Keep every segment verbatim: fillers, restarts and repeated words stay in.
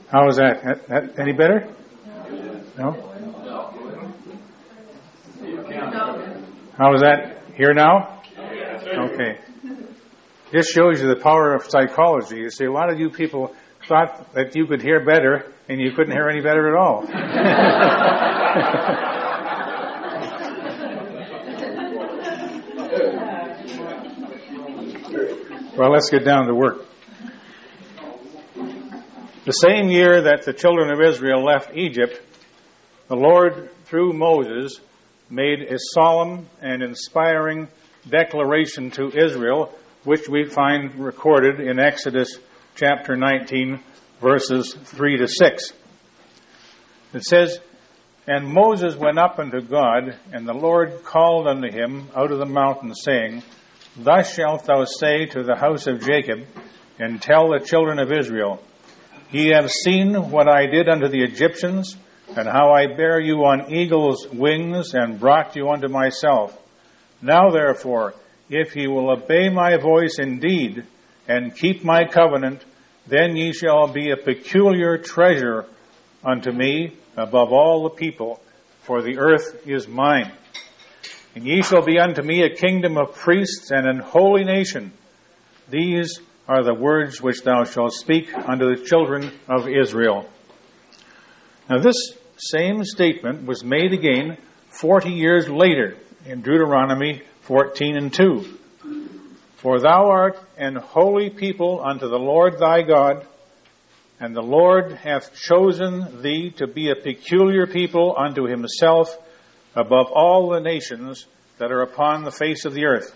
How is that? that, that any better? No? How is that? Here now? Okay. This shows you the power of psychology. You see, a lot of you people thought that you could hear better, and you couldn't hear any better at all. Well, let's get down to work. The same year that the children of Israel left Egypt, the Lord, through Moses, made a solemn and inspiring declaration to Israel, which we find recorded in Exodus chapter nineteen, verses three to six. It says, "And Moses went up unto God, and the Lord called unto him out of the mountain, saying, Thus shalt thou say to the house of Jacob, and tell the children of Israel, Ye have seen what I did unto the Egyptians, and how I bare you on eagle's wings, and brought you unto myself. Now therefore, if ye will obey my voice indeed, and keep my covenant, then ye shall be a peculiar treasure unto me above all the people, for the earth is mine. And ye shall be unto me a kingdom of priests and an holy nation. These are the words which thou shalt speak unto the children of Israel." Now this same statement was made again forty years later in Deuteronomy fourteen and two. "For thou art an holy people unto the Lord thy God, and the Lord hath chosen thee to be a peculiar people unto himself above all the nations that are upon the face of the earth."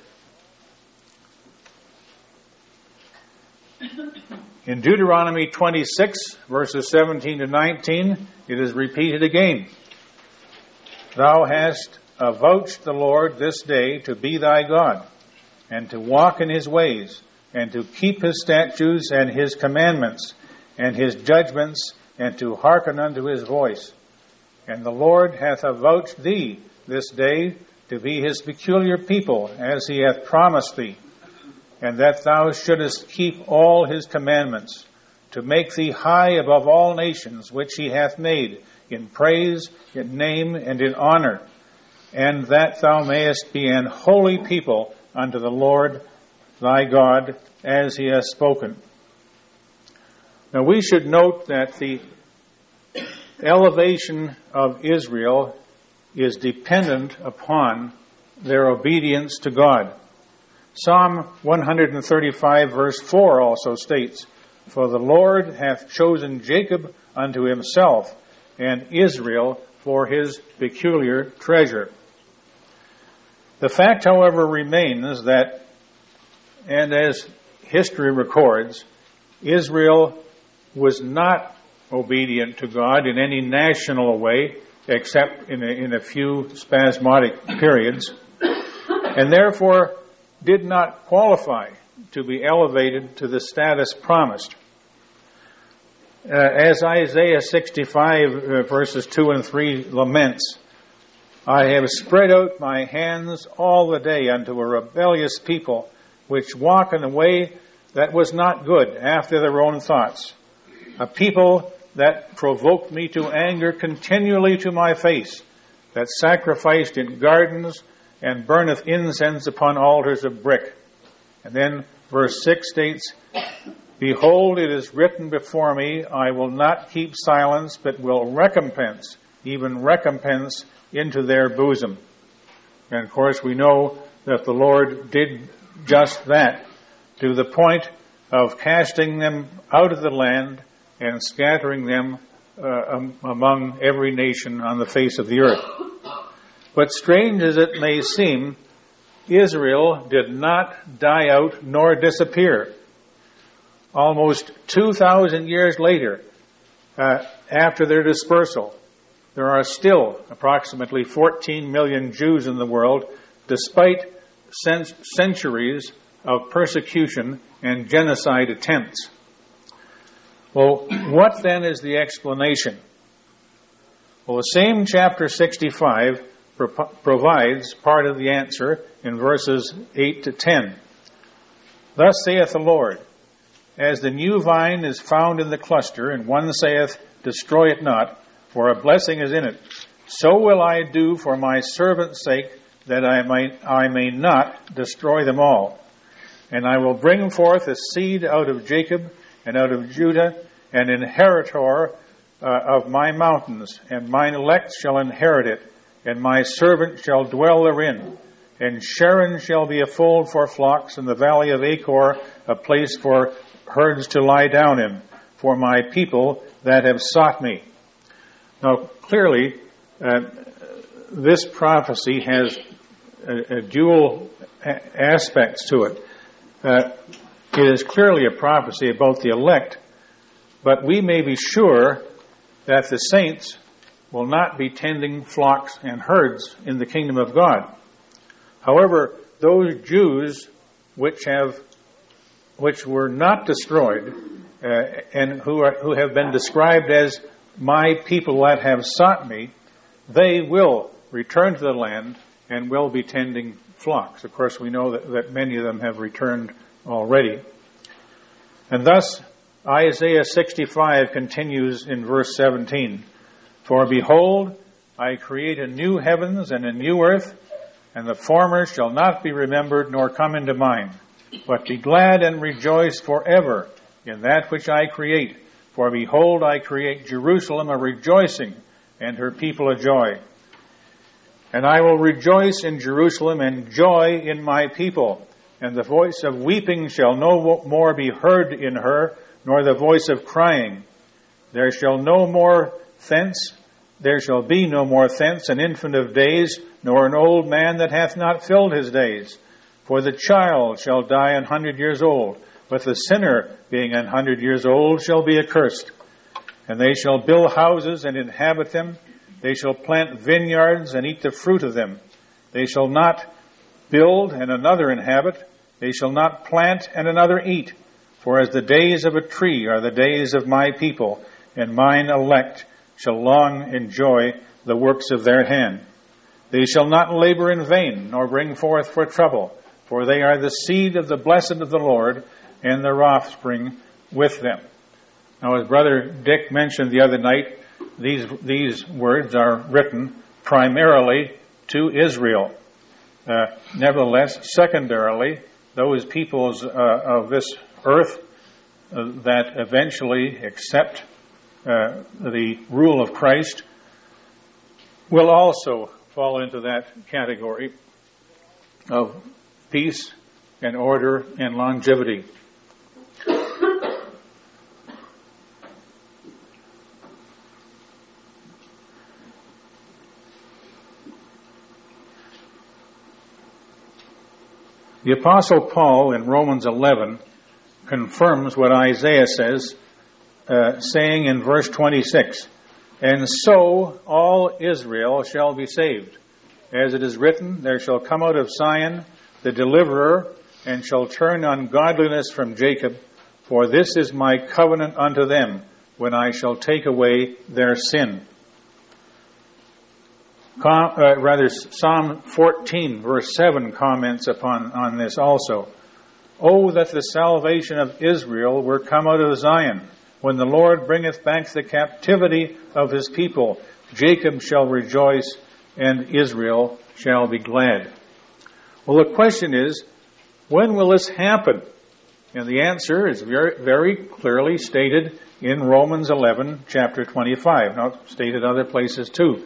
In Deuteronomy twenty-six, verses seventeen to nineteen, it is repeated again. "Thou hast avouched the Lord this day to be thy God, and to walk in his ways, and to keep his statutes and his commandments, and his judgments, and to hearken unto his voice. And the Lord hath avouched thee this day to be his peculiar people, as he hath promised thee, and that thou shouldest keep all his commandments, to make thee high above all nations which he hath made, in praise, in name, and in honor, and that thou mayest be an holy people unto the Lord thy God, as he hath spoken." Now we should note that the elevation of Israel is dependent upon their obedience to God. Psalm one thirty-five verse four also states, "For the Lord hath chosen Jacob unto himself, and Israel for his peculiar treasure." The fact, however, remains that, and as history records, Israel was not obedient to God in any national way, except in a, in a few spasmodic periods, and therefore did not qualify to be elevated to the status promised. Uh, as Isaiah sixty-five uh, verses two and three laments, "I have spread out my hands all the day unto a rebellious people, which walk in a way that was not good after their own thoughts. A people that provoked me to anger continually to my face, that sacrificed in gardens and burneth incense upon altars of brick." And then verse six states, "Behold, it is written before me, I will not keep silence, but will recompense, even recompense into their bosom." And of course we know that the Lord did just that, to the point of casting them out of the land and scattering them uh, among every nation on the face of the earth. But strange as it may seem, Israel did not die out nor disappear. Almost two thousand years later, uh, after their dispersal, there are still approximately fourteen million Jews in the world, despite cent- centuries of persecution and genocide attempts. Well, what then is the explanation? Well, the same chapter sixty-five pro- provides part of the answer in verses eight to ten. "Thus saith the Lord, as the new vine is found in the cluster, and one saith, Destroy it not, for a blessing is in it, so will I do for my servant's sake, that I may, I may not destroy them all. And I will bring forth a seed out of Jacob and out of Judah, an inheritor uh, of my mountains, and mine elect shall inherit it, and my servant shall dwell therein. And Sharon shall be a fold for flocks, and the valley of Achor a place for herds to lie down in, for my people that have sought me. Now, clearly, uh, this prophecy has a, a dual a- aspects to it. Uh, it is clearly a prophecy about the elect, but we may be sure that the saints will not be tending flocks and herds in the kingdom of God. However, those Jews which have, which were not destroyed, uh, and who are, who have been described as my people that have sought me, they will return to the land and will be tending flocks. Of course, we know that, that many of them have returned already. And thus, Isaiah sixty-five continues in verse seventeen. For behold, I create a new heavens and a new earth, and the former shall not be remembered nor come into mind. But be glad and rejoice forever in that which I create. For behold, I create Jerusalem a rejoicing, and her people a joy. And I will rejoice in Jerusalem and joy in my people. And the voice of weeping shall no more be heard in her, nor the voice of crying. There shall no more thence, there shall be no more thence an infant of days, nor an old man that hath not filled his days. For the child shall die an hundred years old, but the sinner, being an hundred years old, shall be accursed. And they shall build houses and inhabit them. They shall plant vineyards and eat the fruit of them. They shall not build and another inhabit. They shall not plant and another eat. For as the days of a tree are the days of my people, and mine elect shall long enjoy the works of their hand. They shall not labor in vain, nor bring forth for trouble, for they are the seed of the blessed of the Lord, and their offspring with them. Now, as Brother Dick mentioned the other night, these these words are written primarily to Israel. Uh, nevertheless, secondarily, those peoples uh, of this earth uh, that eventually accept uh, the rule of Christ will also fall into that category of peace and order and longevity. The Apostle Paul in Romans eleven confirms what Isaiah says, uh, saying in verse twenty-six, And so all Israel shall be saved. As it is written, There shall come out of Zion the deliverer, and shall turn ungodliness from Jacob, for this is my covenant unto them, when I shall take away their sin. Com, uh, rather, Psalm fourteen, verse seven comments upon on this also. Oh, that the salvation of Israel were come out of Zion. When the Lord bringeth back the captivity of his people, Jacob shall rejoice, and Israel shall be glad. Well, the question is, when will this happen? And the answer is very, very clearly stated in Romans eleven, chapter twenty-five. Now, stated other places too.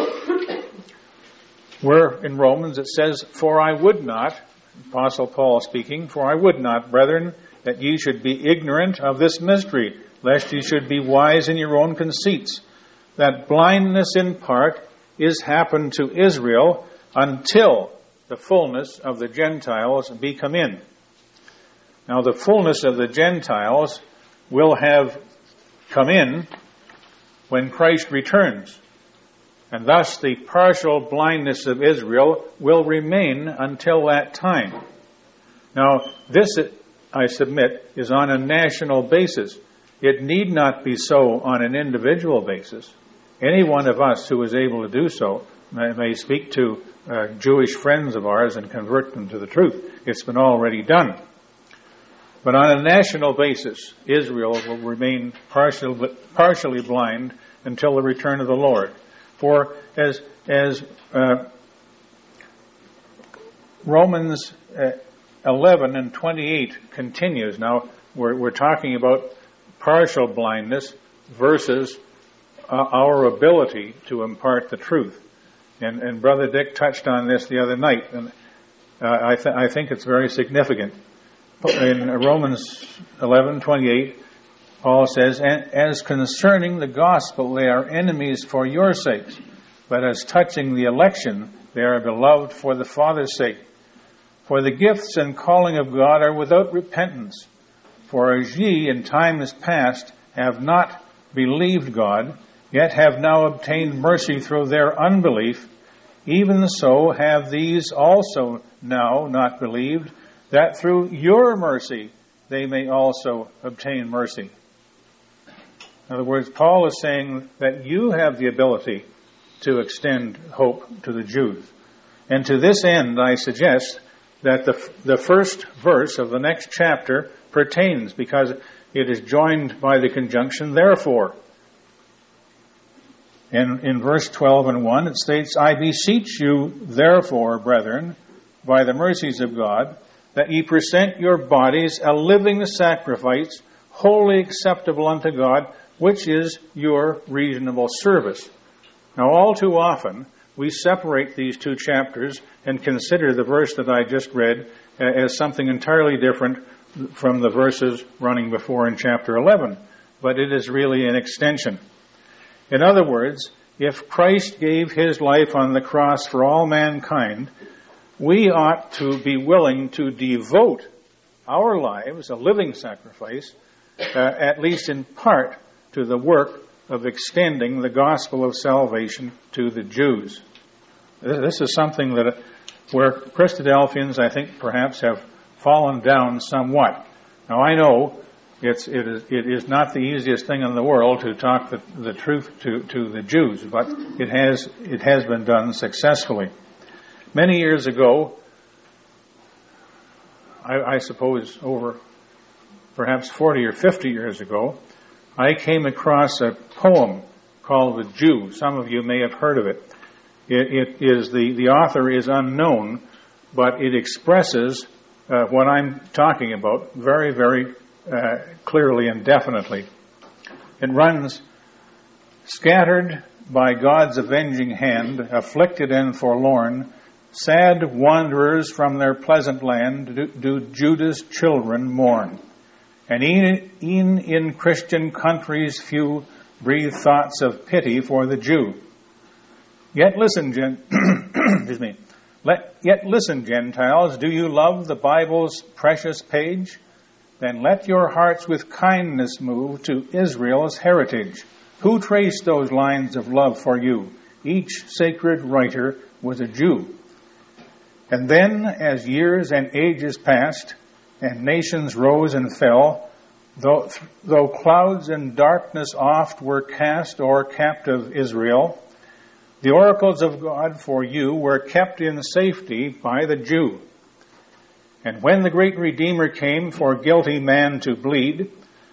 Where in Romans it says, For I would not, Apostle Paul speaking, For I would not, brethren, that ye should be ignorant of this mystery, lest ye should be wise in your own conceits, that blindness in part is happened to Israel until the fullness of the Gentiles be come in. Now the fullness of the Gentiles will have come in when Christ returns. And thus the partial blindness of Israel will remain until that time. Now, this, I submit, is on a national basis. It need not be so on an individual basis. Any one of us who is able to do so may, may speak to uh, Jewish friends of ours and convert them to the truth. It's been already done. But on a national basis, Israel will remain partial, partially blind until the return of the Lord. For as as uh, Romans uh, eleven and twenty-eight continues, now we're, we're talking about partial blindness versus uh, our ability to impart the truth. And, and Brother Dick touched on this the other night, and uh, I, th- I think it's very significant. In Romans eleven twenty-eight, Paul says, "As concerning the gospel, they are enemies for your sakes, but as touching the election, they are beloved for the Father's sake. For the gifts and calling of God are without repentance. For as ye in times past have not believed God, yet have now obtained mercy through their unbelief, even so have these also now not believed, that through your mercy they may also obtain mercy." In other words, Paul is saying that you have the ability to extend hope to the Jews. And to this end, I suggest that the the first verse of the next chapter pertains, because it is joined by the conjunction therefore. And in verse twelve and one, it states, "I beseech you, therefore, brethren, by the mercies of God, that ye present your bodies a living sacrifice, wholly acceptable unto God, which is your reasonable service." Now, all too often, we separate these two chapters and consider the verse that I just read as something entirely different from the verses running before in chapter eleven. But it is really an extension. In other words, if Christ gave his life on the cross for all mankind, we ought to be willing to devote our lives, a living sacrifice, uh, at least in part, to the work of extending the gospel of salvation to the Jews. This is something that, where Christadelphians, I think, perhaps have fallen down somewhat. Now, I know it's, it is, it is not the easiest thing in the world to talk the, the truth to, to the Jews, but it has, it has been done successfully. Many years ago, I, I suppose over perhaps forty or fifty years ago, I came across a poem called "The Jew." Some of you may have heard of it. It, it is the, the author is unknown, but it expresses uh, what I'm talking about very, very uh, clearly and definitely. It runs, "Scattered by God's avenging hand, afflicted and forlorn, sad wanderers from their pleasant land do, do Judah's children mourn. And e'en, e'en in Christian countries few breathe thoughts of pity for the Jew. Yet listen, gen- excuse me. Let, yet listen, Gentiles, do you love the Bible's precious page? Then let your hearts with kindness move to Israel's heritage. Who traced those lines of love for you? Each sacred writer was a Jew. And then, as years and ages passed, and nations rose and fell, though, though clouds and darkness oft were cast o'er captive Israel, the oracles of God for you were kept in safety by the Jew. And when the great Redeemer came for guilty man to bleed,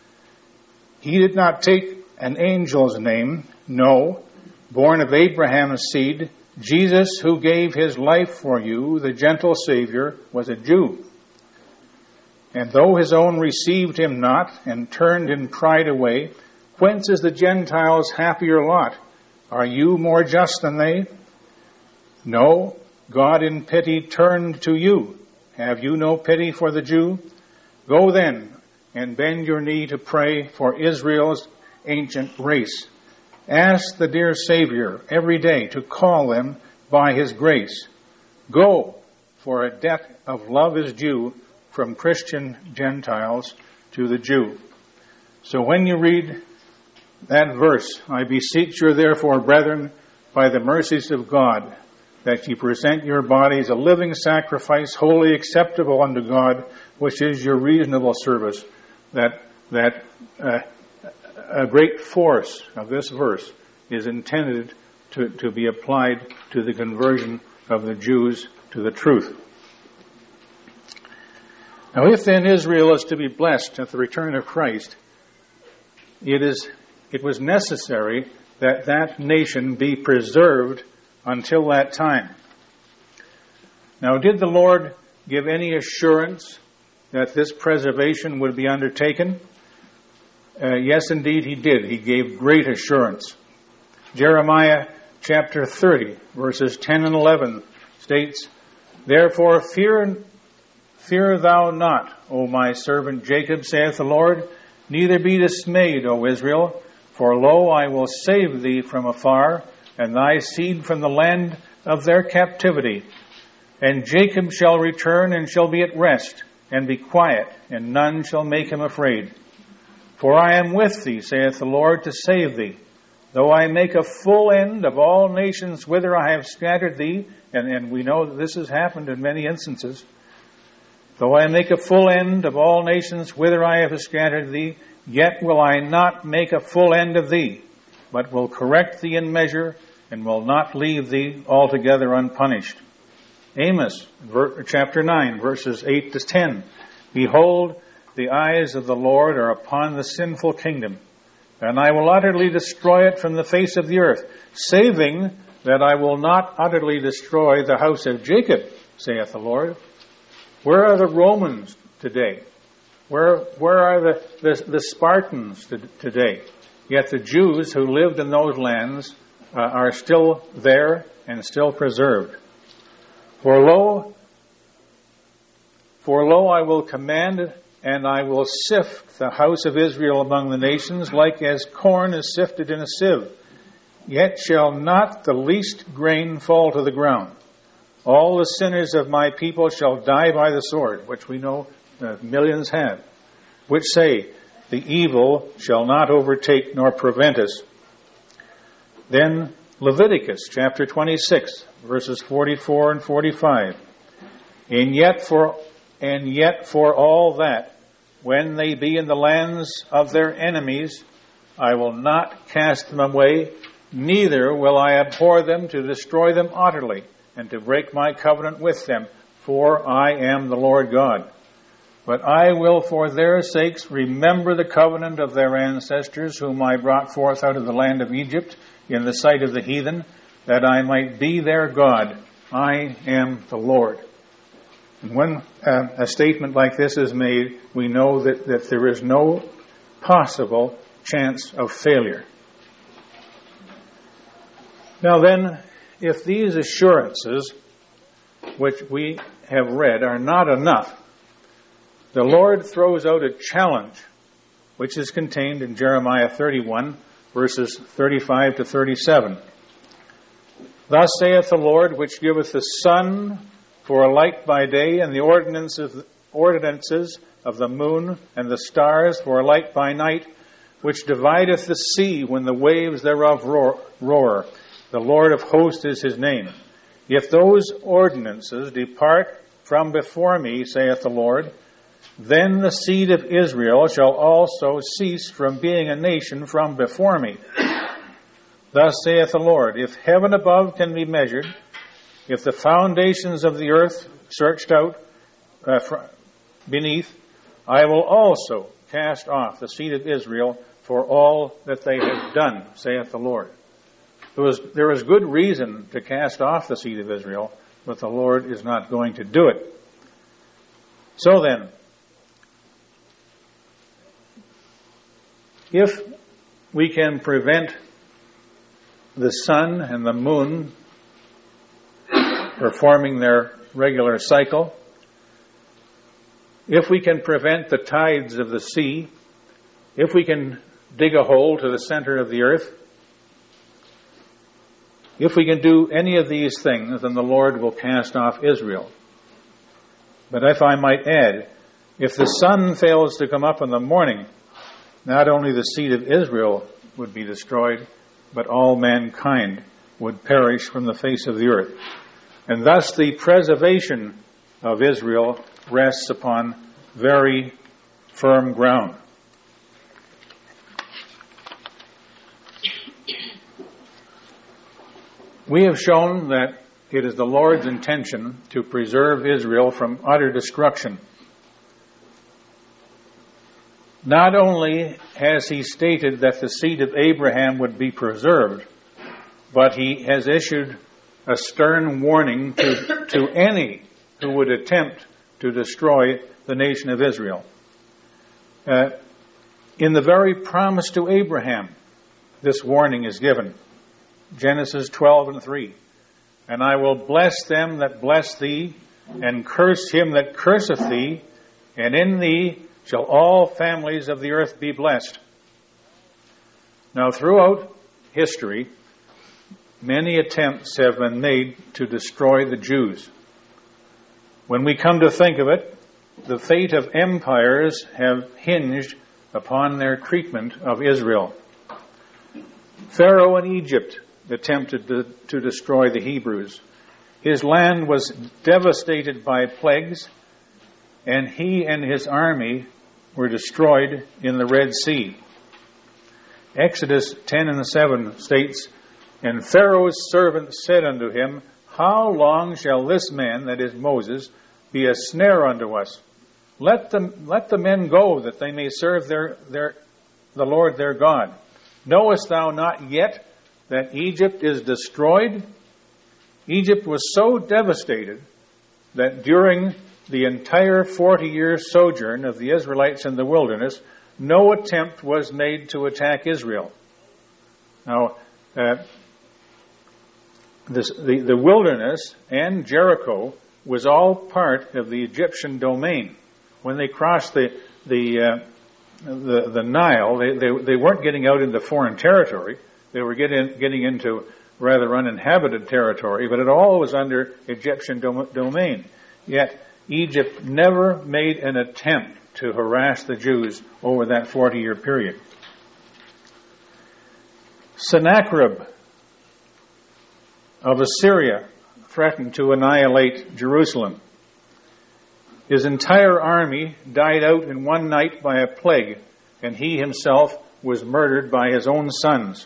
he did not take an angel's name, no, born of Abraham's seed, Jesus, who gave his life for you, the gentle Savior, was a Jew. And though his own received him not, and turned in pride away, whence is the Gentiles' happier lot? Are you more just than they? No, God in pity turned to you. Have you no pity for the Jew? Go then, and bend your knee to pray for Israel's ancient race. Ask the dear Savior every day to call them by his grace. Go, for a debt of love is due from Christian Gentiles to the Jew. So when you read that verse, I beseech you therefore, brethren, by the mercies of God, that ye present your bodies a living sacrifice, wholly acceptable unto God, which is your reasonable service, that that uh, a great force of this verse is intended to, to be applied to the conversion of the Jews to the truth. Now, if then Israel is to be blessed at the return of Christ, it is it was necessary that that nation be preserved until that time. Now, did the Lord give any assurance that this preservation would be undertaken? Uh, yes, indeed, he did. He gave great assurance. Jeremiah chapter thirty, verses ten and eleven states, "Therefore fear, fear thou not, O my servant Jacob, saith the Lord, neither be dismayed, O Israel, for lo, I will save thee from afar, and thy seed from the land of their captivity. And Jacob shall return and shall be at rest, and be quiet, and none shall make him afraid. For I am with thee, saith the Lord, to save thee. Though I make a full end of all nations whither I have scattered thee," and, and we know that this has happened in many instances, "though I make a full end of all nations whither I have scattered thee, yet will I not make a full end of thee, but will correct thee in measure, and will not leave thee altogether unpunished." Amos chapter nine, verses eight to ten. "Behold, the eyes of the Lord are upon the sinful kingdom, and I will utterly destroy it from the face of the earth, saving that I will not utterly destroy the house of Jacob, saith the Lord." Where are the Romans today? Where where are the, the, the Spartans to, today? Yet the Jews who lived in those lands uh, are still there and still preserved. For lo, for lo, I will command, and I will sift the house of Israel among the nations, like as corn is sifted in a sieve. Yet shall not the least grain fall to the ground. All the sinners of my people shall die by the sword, which we know uh, millions have, which say, the evil shall not overtake nor prevent us. Then Leviticus chapter twenty-six, verses forty-four and forty-five. And yet for and yet for all that, when they be in the lands of their enemies, I will not cast them away, neither will I abhor them to destroy them utterly, and to break my covenant with them, for I am the Lord God. But I will for their sakes remember the covenant of their ancestors, whom I brought forth out of the land of Egypt, in the sight of the heathen, that I might be their God. I am the Lord. And when uh, a statement like this is made, we know that, that there is no possible chance of failure. Now then, if these assurances, which we have read, are not enough, the Lord throws out a challenge, which is contained in Jeremiah thirty-one, verses thirty-five to thirty-seven. Thus saith the Lord, which giveth the sun for a light by day, and the ordinances, ordinances of the moon and the stars for a light by night, which divideth the sea when the waves thereof roar. roar. The Lord of hosts is his name. If those ordinances depart from before me, saith the Lord, then the seed of Israel shall also cease from being a nation from before me. Thus saith the Lord, if heaven above can be measured, if the foundations of the earth searched out uh, beneath, I will also cast off the seed of Israel for all that they have done, saith the Lord. There was, there is good reason to cast off the seed of Israel, but the Lord is not going to do it. So then, if we can prevent the sun and the moon performing their regular cycle, if we can prevent the tides of the sea, if we can dig a hole to the center of the earth, if we can do any of these things, then the Lord will cast off Israel. But if I might add, if the sun fails to come up in the morning, not only the seed of Israel would be destroyed, but all mankind would perish from the face of the earth. And thus the preservation of Israel rests upon very firm ground. We have shown that it is the Lord's intention to preserve Israel from utter destruction. Not only has he stated that the seed of Abraham would be preserved, but he has issued a stern warning to, to any who would attempt to destroy the nation of Israel. Uh, in the very promise to Abraham, this warning is given. Genesis twelve and three. And I will bless them that bless thee, and curse him that curseth thee, and in thee shall all families of the earth be blessed. Now, throughout history, many attempts have been made to destroy the Jews. When we come to think of it, the fate of empires have hinged upon their treatment of Israel. Pharaoh in Egypt attempted to, to destroy the Hebrews. His land was devastated by plagues, and he and his army were destroyed in the Red Sea. Exodus ten and seven states, And Pharaoh's servant said unto him, How long shall this man, that is Moses, be a snare unto us? Let them let the men go, that they may serve their their the Lord their God. Knowest thou not yet that Egypt is destroyed? Egypt was so devastated that during the entire forty-year sojourn of the Israelites in the wilderness, no attempt was made to attack Israel. Now, uh, this, the, the wilderness and Jericho was all part of the Egyptian domain. When they crossed the the uh, the, the Nile, they, they they weren't getting out into foreign territory. They were getting getting into rather uninhabited territory, but it all was under Egyptian dom- domain. Yet Egypt never made an attempt to harass the Jews over that forty-year period. Sennacherib of Assyria threatened to annihilate Jerusalem. His entire army died out in one night by a plague, and he himself was murdered by his own sons.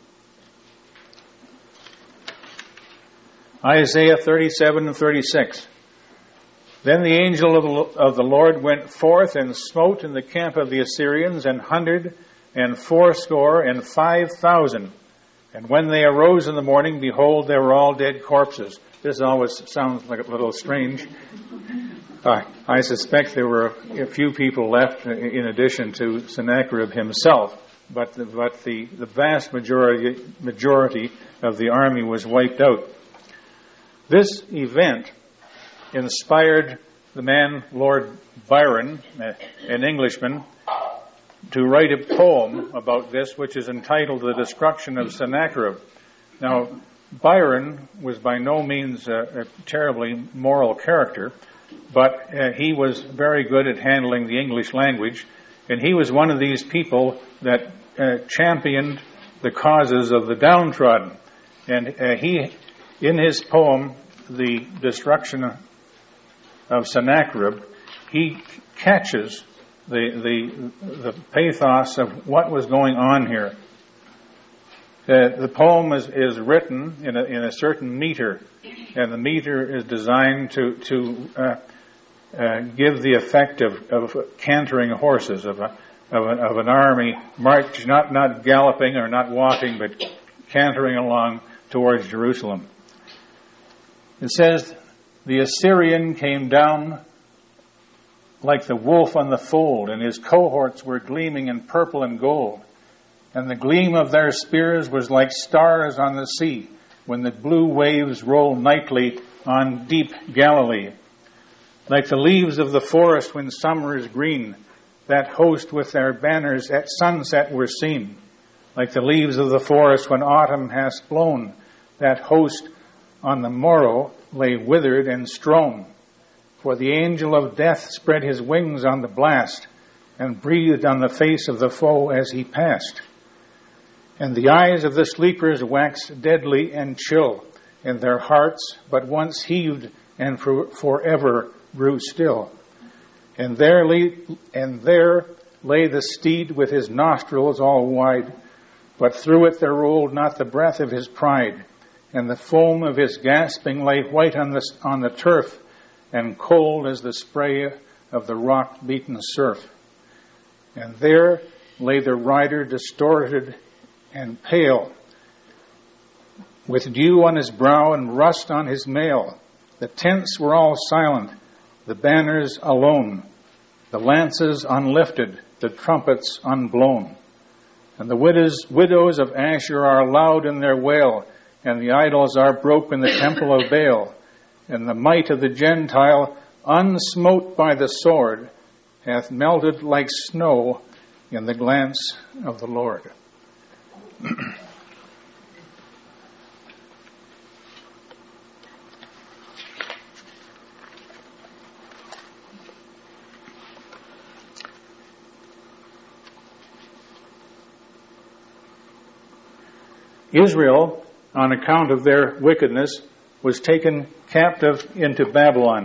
Isaiah thirty-seven and thirty-six. Then the angel of the Lord went forth and smote in the camp of the Assyrians an hundred and fourscore and five thousand. And when they arose in the morning, behold, they were all dead corpses. This always sounds like a little strange. Uh, I suspect there were a few people left in addition to Sennacherib himself, but the, but the, the vast majority majority of the army was wiped out. This event inspired the man Lord Byron, an Englishman, to write a poem about this, which is entitled The Destruction of Sennacherib. Now, Byron was by no means a, a terribly moral character, but uh, he was very good at handling the English language, and he was one of these people that uh, championed the causes of the downtrodden. And uh, he, in his poem, The Destruction of Sennacherib, he catches the, the, the pathos of what was going on here. Uh, the poem is, is written in a, in a certain meter, and the meter is designed to, to uh, uh, give the effect of, of cantering horses, of, a, of, a, of an army march, not, not galloping or not walking, but cantering along towards Jerusalem. It says, The Assyrian came down like the wolf on the fold, and his cohorts were gleaming in purple and gold. And the gleam of their spears was like stars on the sea, when the blue waves roll nightly on deep Galilee. Like the leaves of the forest when summer is green, that host with their banners at sunset were seen. Like the leaves of the forest when autumn has blown, that host on the morrow lay withered and strown. For the angel of death spread his wings on the blast, and breathed on the face of the foe as he passed. And the eyes of the sleepers waxed deadly and chill, and their hearts but once heaved and for, forever grew still. And there, lay, and there lay the steed with his nostrils all wide, but through it there rolled not the breath of his pride, and the foam of his gasping lay white on the, on the turf, and cold as the spray of the rock-beaten surf. and there lay the rider distorted and pale, with dew on his brow and rust on his mail. The tents were all silent, the banners alone, the lances unlifted, the trumpets unblown. And the widows, widows of Ashur are loud in their wail, and the idols are broke in the temple of Baal. And the might of the Gentile, unsmote by the sword, hath melted like snow in the glance of the Lord. Israel, on account of their wickedness, was taken captive into Babylon.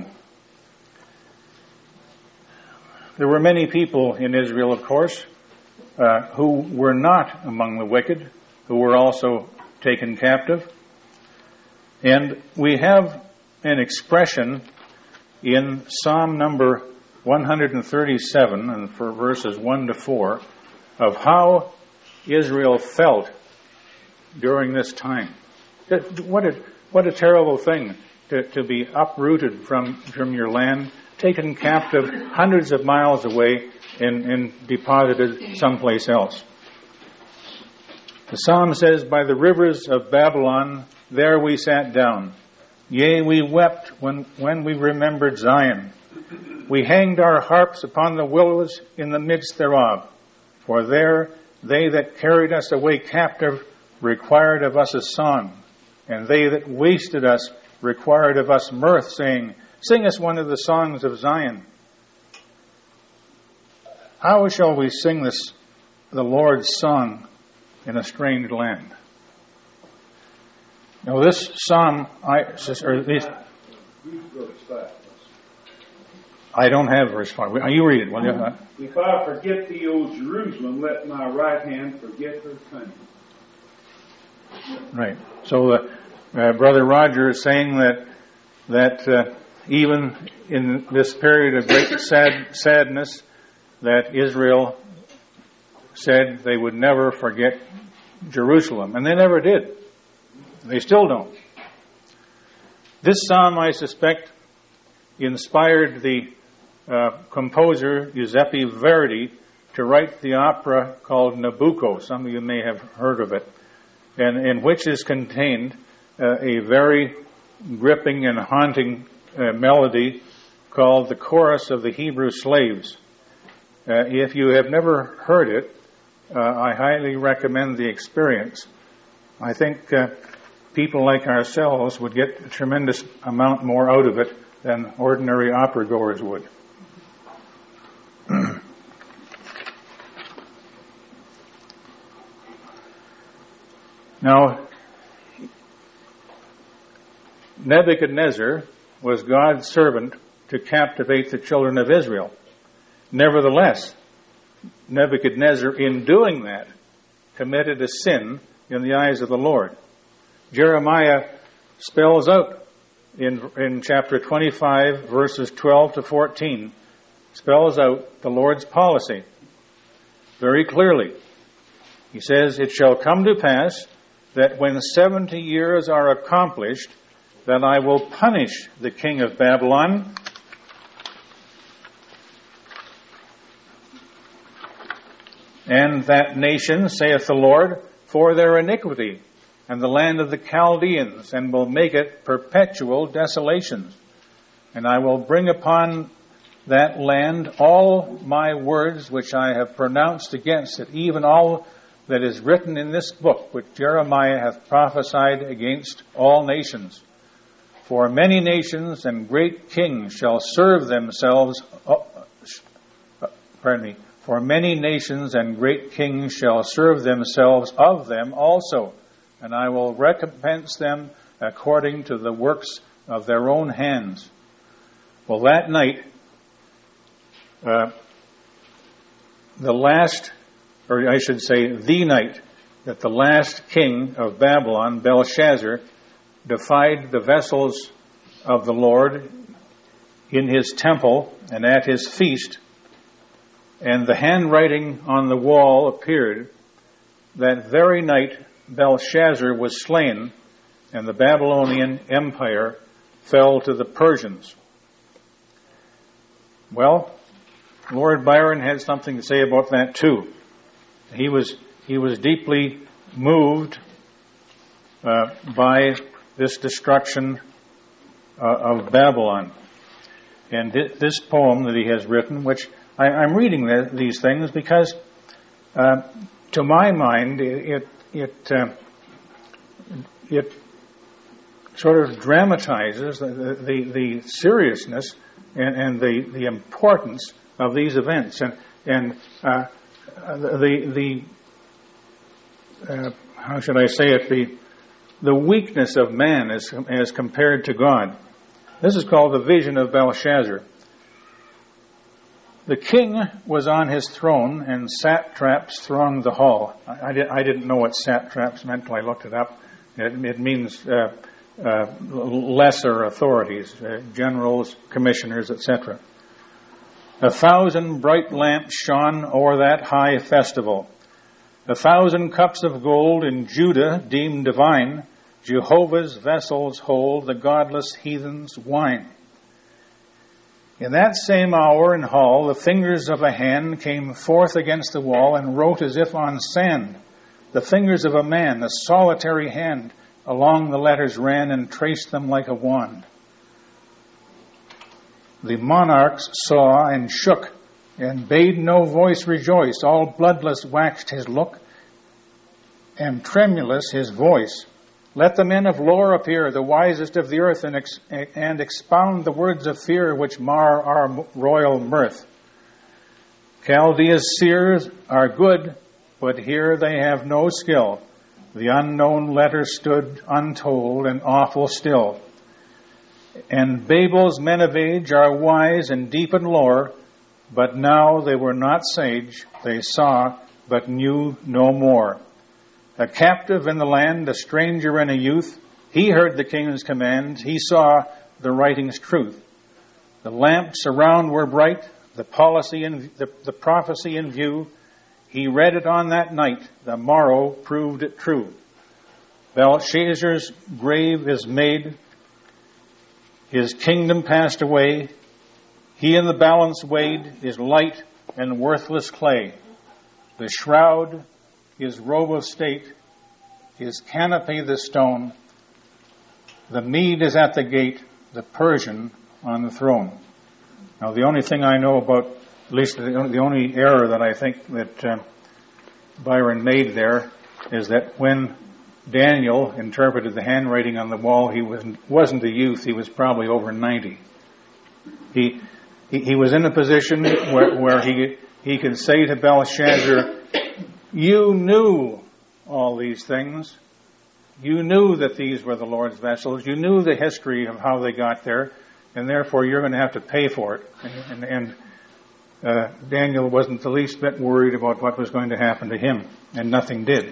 There were many people in Israel, of course, uh, who were not among the wicked, who were also taken captive. And we have an expression in Psalm number one thirty-seven, and for verses one to four, of how Israel felt during this time. What a, what a terrible thing to, to be uprooted from, from your land, taken captive hundreds of miles away and, and deposited someplace else. The psalm says, "By the rivers of Babylon, there we sat down. Yea, we wept when, when we remembered Zion. We hanged our harps upon the willows in the midst thereof. For there they that carried us away captive required of us a song, and they that wasted us required of us mirth, saying, Sing us one of the songs of Zion. How shall we sing this, the Lord's song, in a strange land?" Now this psalm, I, or these, I don't have verse five. You read it, will you? If I forget thee, O Jerusalem, let my right hand forget her cunning. Right. So uh, uh, Brother Roger is saying that that uh, even in this period of great sad, sadness, that Israel said they would never forget Jerusalem, and they never did. They still don't. This psalm, I suspect, inspired the uh, composer Giuseppe Verdi to write the opera called Nabucco. Some of you may have heard of it, and in which is contained uh, a very gripping and haunting uh, melody called the Chorus of the Hebrew Slaves. Uh, if you have never heard it, uh, I highly recommend the experience. I think uh, people like ourselves would get a tremendous amount more out of it than ordinary opera goers would. Now, Nebuchadnezzar was God's servant to captivate the children of Israel. Nevertheless, Nebuchadnezzar, in doing that, committed a sin in the eyes of the Lord. Jeremiah spells out in, in chapter twenty-five, verses twelve to fourteen, spells out the Lord's policy very clearly. He says, "It shall come to pass that when seventy years are accomplished, that I will punish the king of Babylon and that nation, saith the Lord, for their iniquity, and the land of the Chaldeans, and will make it perpetual desolations. And I will bring upon that land all my words which I have pronounced against it, even all that is written in this book, which Jeremiah hath prophesied against all nations. For many nations and great kings shall serve themselves, uh, pardon me, for many nations and great kings shall serve themselves of them also, and I will recompense them according to the works of their own hands." Well, that night, uh, the last, or I should say the night, that the last king of Babylon, Belshazzar, defied the vessels of the Lord in his temple and at his feast, And the handwriting on the wall appeared. That very night Belshazzar was slain, and the Babylonian Empire fell to the Persians. Well, Lord Byron had something to say about that too. He was he was deeply moved uh, by this destruction uh, of Babylon. And th- this poem that he has written, which I, I'm reading th- these things because, uh, to my mind, it it uh, it sort of dramatizes the the, the seriousness and, and the, the importance of these events, and and uh, the the uh, how should I say it, the the weakness of man as as compared to God. This is called the vision of Belshazzar. The king was on his throne, and satraps thronged the hall. I, I, did, I didn't know what satraps meant until I looked it up. It, it means uh, uh, lesser authorities, uh, generals, commissioners, et cetera. A thousand bright lamps shone o'er that high festival. A thousand cups of gold in Judah deemed divine, Jehovah's vessels hold the godless heathens' wine. In that same hour and hall, the fingers of a hand came forth against the wall and wrote as if on sand. The fingers of a man, a solitary hand, along the letters ran and traced them like a wand. The monarchs saw and shook, and bade no voice rejoice. All bloodless waxed his look, and tremulous his voice. Let the men of lore appear, the wisest of the earth, and, ex- and expound the words of fear which mar our royal mirth. Chaldea's seers are good, but here they have no skill. The unknown letter stood untold and awful still. And Babel's men of age are wise and deep in lore, but now they were not sage, they saw, but knew no more. A captive in the land, a stranger and a youth, he heard the king's command, he saw the writing's truth. The lamps around were bright, the policy in, the, the prophecy in view. He read it on that night, the morrow proved it true. Belshazzar's grave is made, his kingdom passed away. He in the balance weighed is light and worthless clay. The shroud, his robe of state, his canopy the stone. The Mede is at the gate, the Persian on the throne. Now, the only thing I know about, at least the only, the only error that I think that uh, Byron made there, is that when Daniel interpreted the handwriting on the wall, he wasn't, wasn't a youth, he was probably over ninety. He he, he was in a position where, where he he could say to Belshazzar, you knew all these things. You knew that these were the Lord's vessels. You knew the history of how they got there, and therefore you're going to have to pay for it. And, and, and uh, Daniel wasn't the least bit worried about what was going to happen to him, and nothing did.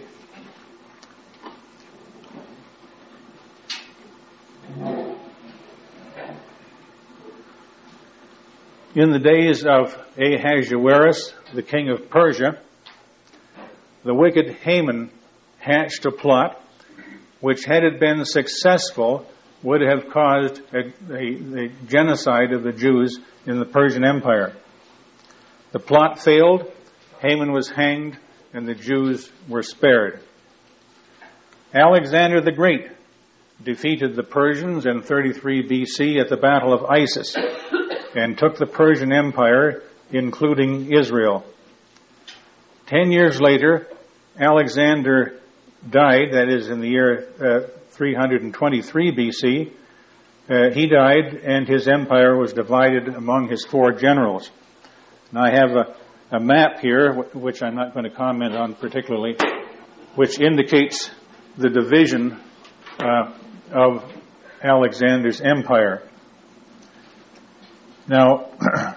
In the days of Ahasuerus, the king of Persia, the wicked Haman hatched a plot which, had it been successful, would have caused a, a, a genocide of the Jews in the Persian Empire. The plot failed, Haman was hanged, and the Jews were spared. Alexander the Great defeated the Persians in thirty-three B C at the Battle of Issus and took the Persian Empire, including Israel. Ten years later, Alexander died, that is in the year uh, three hundred twenty-three B C. Uh, he died, and his empire was divided among his four generals. And I have a, a map here, which I'm not going to comment on particularly, which indicates the division uh, of Alexander's empire. Now,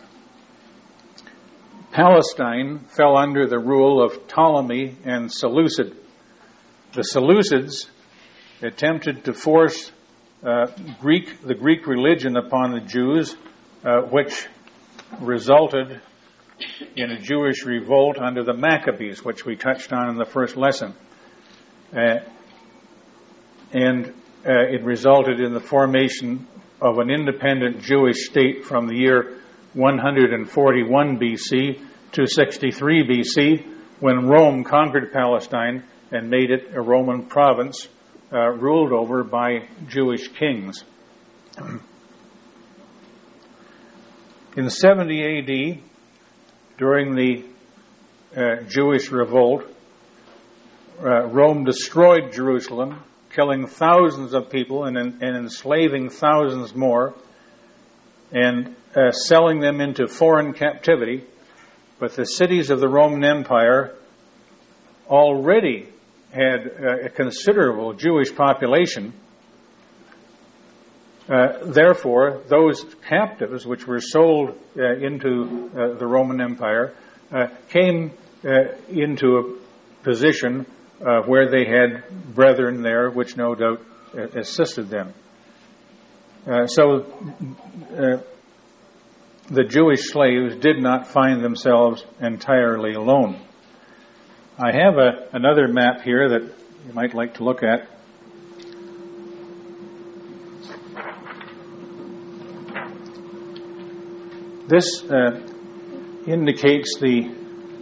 Palestine fell under the rule of Ptolemy and Seleucid. The Seleucids attempted to force uh, Greek, the Greek religion upon the Jews, uh, which resulted in a Jewish revolt under the Maccabees, which we touched on in the first lesson. Uh, and uh, it resulted in the formation of an independent Jewish state from the year one hundred forty-one B C to sixty-three B C, when Rome conquered Palestine and made it a Roman province uh, ruled over by Jewish kings. In seventy A D, during the uh, Jewish revolt, uh, Rome destroyed Jerusalem, killing thousands of people and, and enslaving thousands more, and uh, selling them into foreign captivity. But the cities of the Roman Empire already had uh, a considerable Jewish population. Uh, therefore, those captives which were sold uh, into uh, the Roman Empire uh, came uh, into a position uh, where they had brethren there, which no doubt uh, assisted them. Uh, so uh, the Jewish slaves did not find themselves entirely alone. I have a, another map here that you might like to look at. This uh, indicates the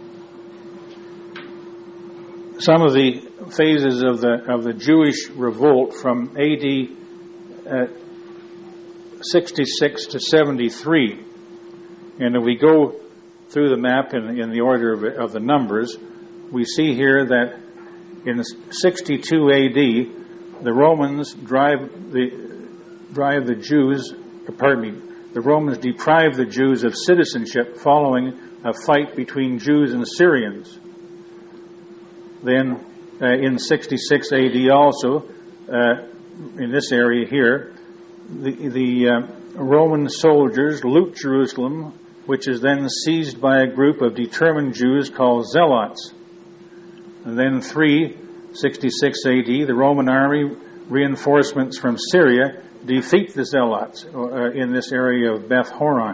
some of the phases of the of the Jewish revolt from A D uh, sixty-six to seventy-three, and if we go through the map in, in the order of, of the numbers, we see here that in sixty-two A D the Romans drive the drive the Jews. Pardon me. The Romans deprived the Jews of citizenship following a fight between Jews and Syrians. Then uh, in sixty-six A D also, uh, in this area here, the, the uh, Roman soldiers loot Jerusalem, which is then seized by a group of determined Jews called Zealots. And then three sixty-six A D, the Roman army reinforcements from Syria defeat the Zealots uh, in this area of Beth Horon.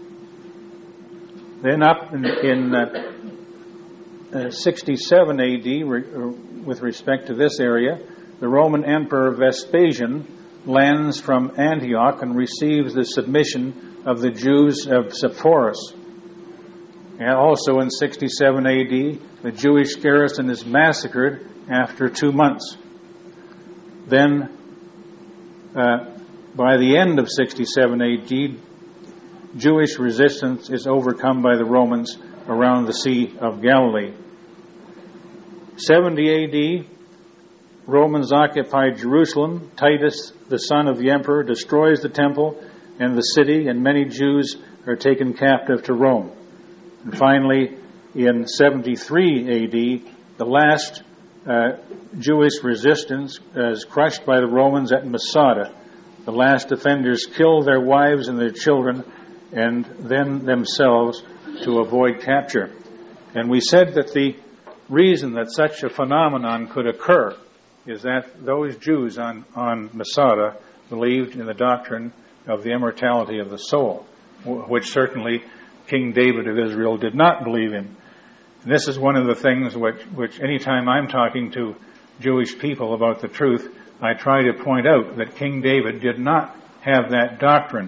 Then up in, in uh, uh, sixty-seven A D, re, uh, with respect to this area, the Roman Emperor Vespasian lands from Antioch and receives the submission of the Jews of Sepphoris. And also in sixty-seven A D, the Jewish garrison is massacred after two months. Then, uh, by the end of sixty-seven A D, Jewish resistance is overcome by the Romans around the Sea of Galilee. seventy A D, Romans occupy Jerusalem. Titus, the son of the emperor, destroys the temple and the city, and many Jews are taken captive to Rome. And finally, in seventy-three A D, the last uh, Jewish resistance is crushed by the Romans at Masada. The last defenders kill their wives and their children and then themselves to avoid capture. And we said that the reason that such a phenomenon could occur is that those Jews on, on Masada believed in the doctrine of the immortality of the soul, which certainly King David of Israel did not believe in. And this is one of the things which, which anytime I'm talking to Jewish people about the truth, I try to point out that King David did not have that doctrine.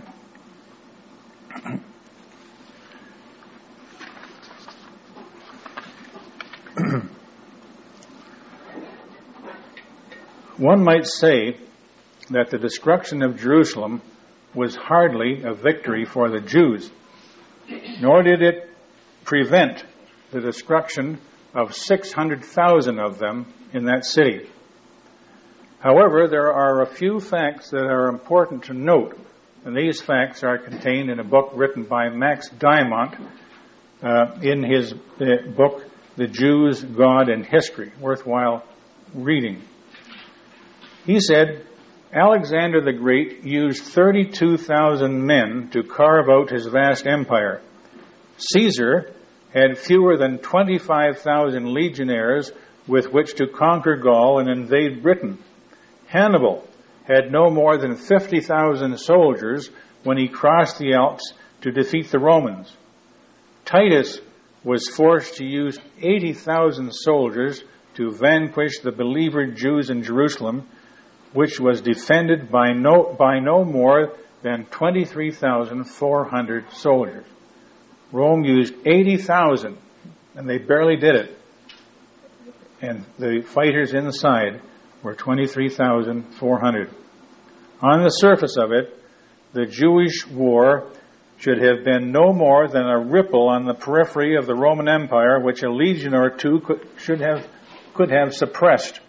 One might say that the destruction of Jerusalem was hardly a victory for the Jews, nor did it prevent the destruction of six hundred thousand of them in that city. However, there are a few facts that are important to note, and these facts are contained in a book written by Max Diamant uh, in his uh, book, The Jews, God, and History, worthwhile reading. He said, Alexander the Great used thirty-two thousand men to carve out his vast empire. Caesar had fewer than twenty-five thousand legionaries with which to conquer Gaul and invade Britain. Hannibal had no more than fifty thousand soldiers when he crossed the Alps to defeat the Romans. Titus was forced to use eighty thousand soldiers to vanquish the believer Jews in Jerusalem, which was defended by no, by no more than twenty-three thousand four hundred soldiers. Rome used eighty thousand, and they barely did it. And the fighters inside were twenty-three thousand four hundred. On the surface of it, the Jewish war should have been no more than a ripple on the periphery of the Roman Empire, which a legion or two could, should have, could have suppressed.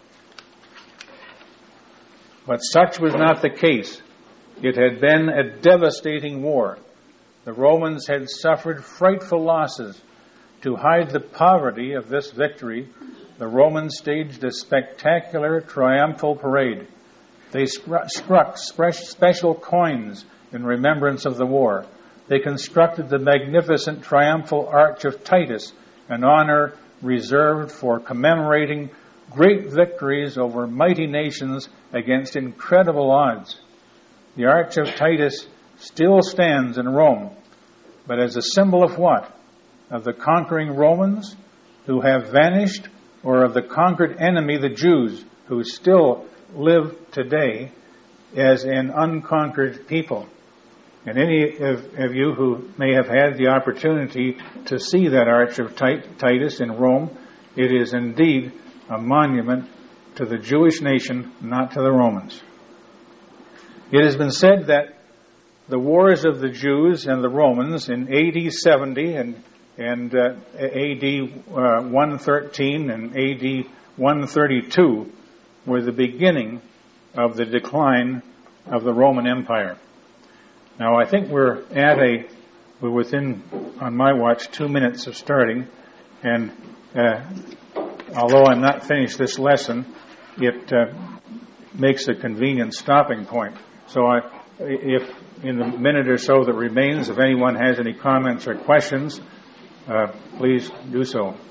But such was not the case. It had been a devastating war. The Romans had suffered frightful losses. To hide the poverty of this victory, the Romans staged a spectacular triumphal parade. They struck special coins in remembrance of the war. They constructed the magnificent triumphal arch of Titus, an honor reserved for commemorating great victories over mighty nations against incredible odds. The Arch of Titus still stands in Rome, but as a symbol of what? Of the conquering Romans who have vanished, or of the conquered enemy, the Jews, who still live today as an unconquered people. And any of, of you who may have had the opportunity to see that Arch of Titus in Rome, it is indeed a monument to the Jewish nation, not to the Romans. It has been said that the wars of the Jews and the Romans in A D seventy and, and uh, A D uh, one thirteen and A D one thirty-two were the beginning of the decline of the Roman Empire. Now, I think we're at a, we're within, on my watch, two minutes of starting, and uh, although I'm not finished this lesson, it uh, makes a convenient stopping point. So I, if in the minute or so that remains, if anyone has any comments or questions, uh, please do so.